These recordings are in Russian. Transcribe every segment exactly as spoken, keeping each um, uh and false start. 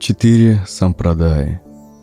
Четыре сампрадаи.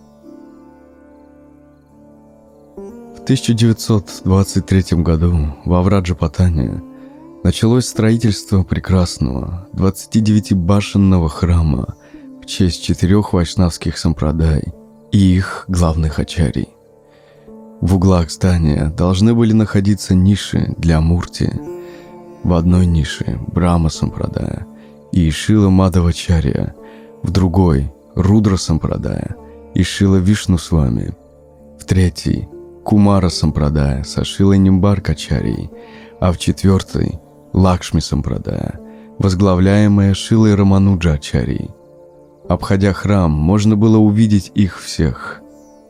В тысяча девятьсот двадцать третьем году во Враджапатане началось строительство прекрасного двадцатидевятибашенного храма в честь четырех вайшнавских сампрадай и их главных ачарий. В углах здания должны были находиться ниши для мурти. В одной нише Брахма сампрадая и Шила Мадхавачарья, в другой Рудра сампрадая и Шила Вишну Свами, в третьей Кумара сампрадая со Шилой Нимбаркачарьей, а в четвертой Лакшми сампрадая, возглавляемая Шилой Рамануджачарьей. Обходя храм, можно было увидеть их всех.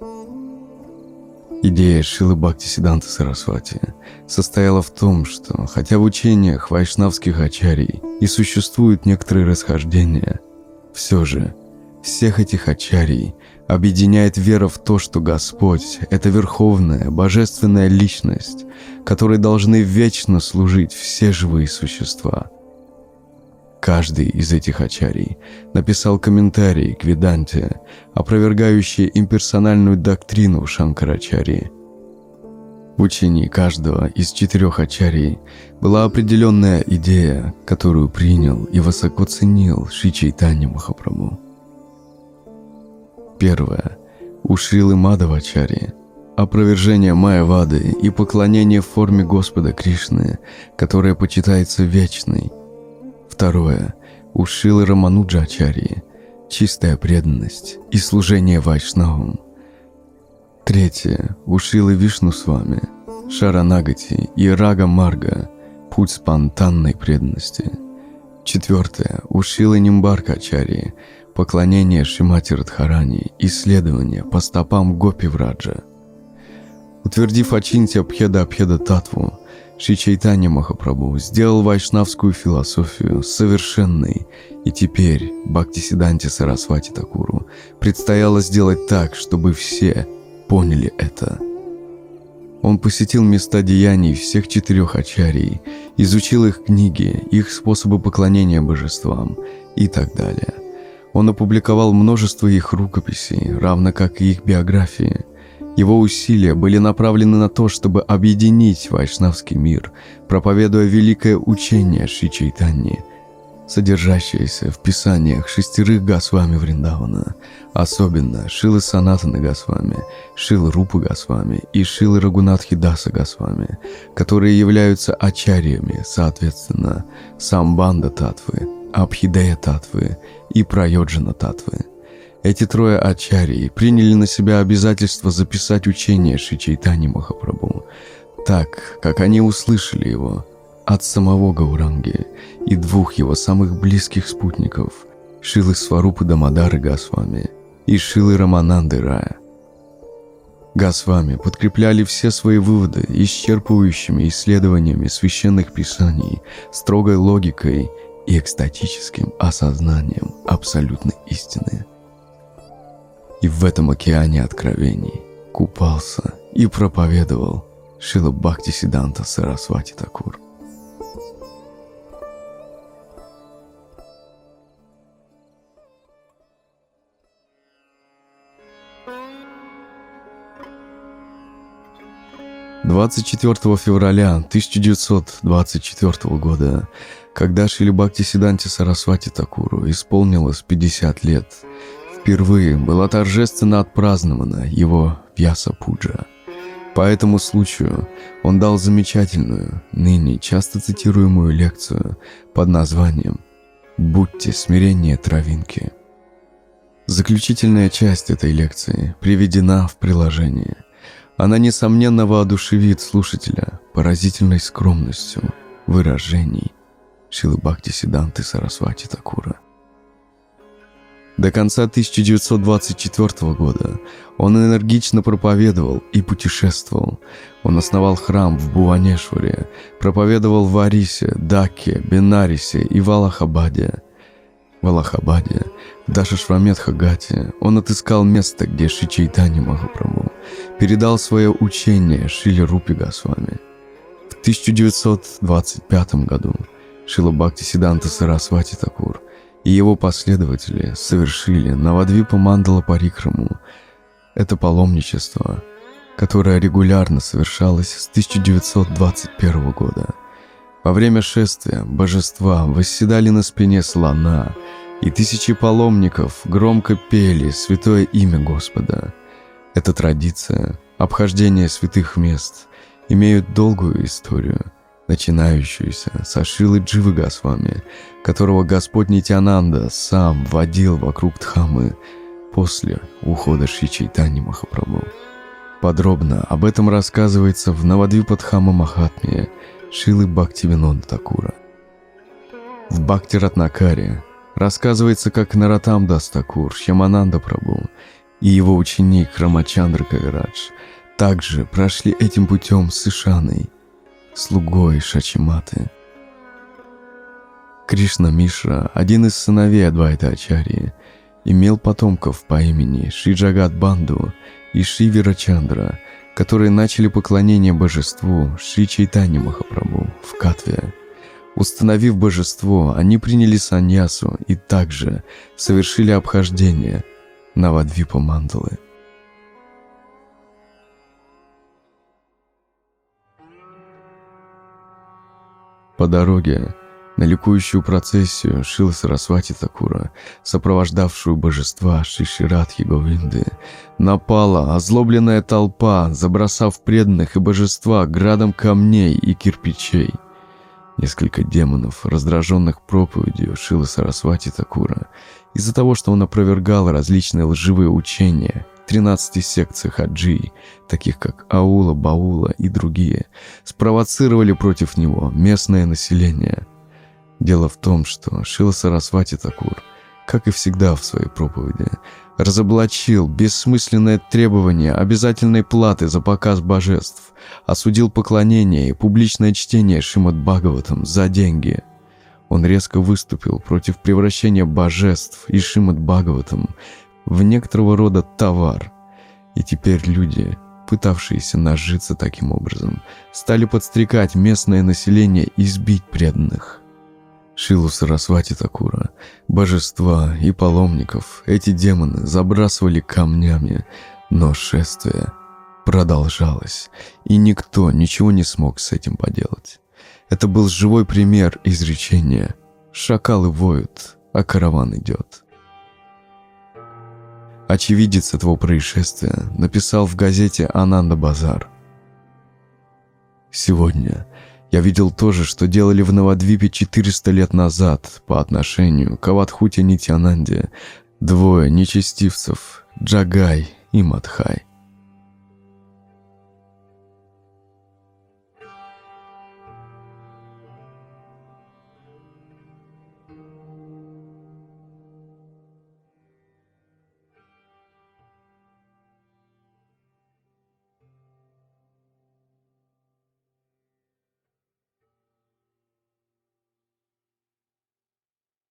Идея Шилы Бхактисиддханты Сарасвати состояла в том, что, хотя в учениях вайшнавских ачарий и существуют некоторые расхождения, все же всех этих ачарий объединяет вера в то, что Господь — это верховная, божественная личность, которой должны вечно служить все живые существа. Каждый из этих ачарий написал комментарии к Веданте, опровергающие имперсональную доктрину Шанкарачарьи. В учении каждого из четырех ачарий была определенная идея, которую принял и высоко ценил Шри Чайтанья Махапрабху. Первое. У Шрилы Мадхавачарьи опровержение Майявады и поклонение в форме Господа Кришны, которая почитается вечной. Второе. У Шилы Рамануджачарьи чистая преданность и служение вайшнавам. Третье. У Шилы Вишну Свами Шаранагати и Рага Марга путь спонтанной преданности. Четвертое. У Шилы Нимбаркачарьи поклонение Шримати Радхарани, исследование по стопам Гопи Враджа. Утвердив Ачинтья Бхеда Абхеда Татву, Шри Чайтанья Махапрабху сделал вайшнавскую философию совершенной, и теперь Бхактисиддханте Сарасвати Такуру предстояло сделать так, чтобы все поняли это. Он посетил места деяний всех четырех ачарий, изучил их книги, их способы поклонения божествам и так далее. Он опубликовал множество их рукописей, равно как и их биографии. Его усилия были направлены на то, чтобы объединить вайшнавский мир, проповедуя великое учение Шри Чайтаньи, содержащееся в писаниях шестерых Госвами Вриндавана, особенно Шилы Санатаны Госвами, Шилы Рупы Госвами и Шилы Рагунатхи Даса Госвами, которые являются ачарьями, соответственно, Самбанда Татвы, Абхидея Татвы и Прайоджана Татвы. Эти трое ачарьи приняли на себя обязательство записать учение Шри Чайтаньи Махапрабху так, как они услышали его от самого Гауранги и двух его самых близких спутников Шилы Сварупы Дамодары Госвами и Шилы Рамананды Рая. Госвами подкрепляли все свои выводы исчерпывающими исследованиями священных писаний, строгой логикой и экстатическим осознанием абсолютной истины. И в этом океане откровений купался и проповедовал Шрила Бхактисиддханта Сарасвати Такур. двадцать четвёртого февраля тысяча девятьсот двадцать четвёртого года, когда Шриле Бхактисиддханте Сарасвати Такуру исполнилось пятьдесят лет, впервые была торжественно отпразднована его Вьяса-пуджа. По этому случаю он дал замечательную, ныне часто цитируемую лекцию под названием «Будьте смирение травинки». Заключительная часть этой лекции приведена в приложении. Она, несомненно, воодушевит слушателя поразительной скромностью выражений Шрилы Бхактисиддханты Сарасвати Такура. До конца тысяча девятьсот двадцать четвёртого года он энергично проповедовал и путешествовал. Он основал храм в Бхуванешваре, проповедовал в Арисе, Дакке, Бенарисе и в Аллахабаде. В Аллахабаде, в Дашашвамедха-Гате он отыскал место, где Шри Чайтанья Махапрабху передал свое учение Шриле Рупе Госвами. В тысяча девятьсот двадцать пятом году Шрила Бхактисиддханта Сарасвати Такур и его последователи совершили Навадвипа Мандала Парикраму. Это паломничество, которое регулярно совершалось с тысяча девятьсот двадцать первого года. Во время шествия божества восседали на спине слона, и тысячи паломников громко пели святое имя Господа. Эта традиция обхождения святых мест имеет долгую историю, начинающуюся со Шрилы Дживы Госвами, которого Господь Нитьянанда сам водил вокруг Дхаммы после ухода Шри Чайтаньи Махапрабху. Подробно об этом рассказывается в Навадвипа Дхамма Махатмье Шрилы Бхактивинода Такура. В Бхакти Ратнакаре рассказывается, как Нароттам Дас Такур, Шьямананда Прабху и его ученик Рамачандра Кавирадж также прошли этим путем с Ишаной, слугой Шачиматы. Кришна Мишра, один из сыновей Адвайта Ачарьи, имел потомков по имени Шри Джагат Банду и Шри Вирачандра, которые начали поклонение божеству Шри Чайтаньи Махапрабху в Катве. Установив божество, они приняли саньясу и также совершили обхождение Навадвипа Мандалы. По дороге на ликующую процессию Шрилы Сарасвати Такура, сопровождавшую божества Шри Шри Радхи Говинды, напала озлобленная толпа, забросав преданных и божества градом камней и кирпичей. Несколько демонов, раздраженных проповедью Шрилы Сарасвати Такура, из-за того, что он опровергал различные лживые учения в тринадцати секциях Аджи, таких как Аула, Баула и другие, спровоцировали против него местное население. Дело в том, что Шрила Сарасвати Такур, как и всегда в своей проповеди, разоблачил бессмысленное требование обязательной платы за показ божеств, осудил поклонение и публичное чтение Шримад Бхагаватам за деньги. Он резко выступил против превращения божеств и Шримад Бхагаватам в некоторого рода товар, и теперь люди, пытавшиеся нажиться таким образом, стали подстрекать местное население избить преданных. Шрилу Сарасвати Такура, божества и паломников эти демоны забрасывали камнями, но шествие продолжалось, и никто ничего не смог с этим поделать. Это был живой пример изречения «Шакалы воют, а караван идет». Очевидец этого происшествия написал в газете «Ананда Базар». «Сегодня я видел то же, что делали в Навадвипе четыреста лет назад по отношению к Авадхуте Нитьянанде двое нечестивцев, Джагай и Мадхай.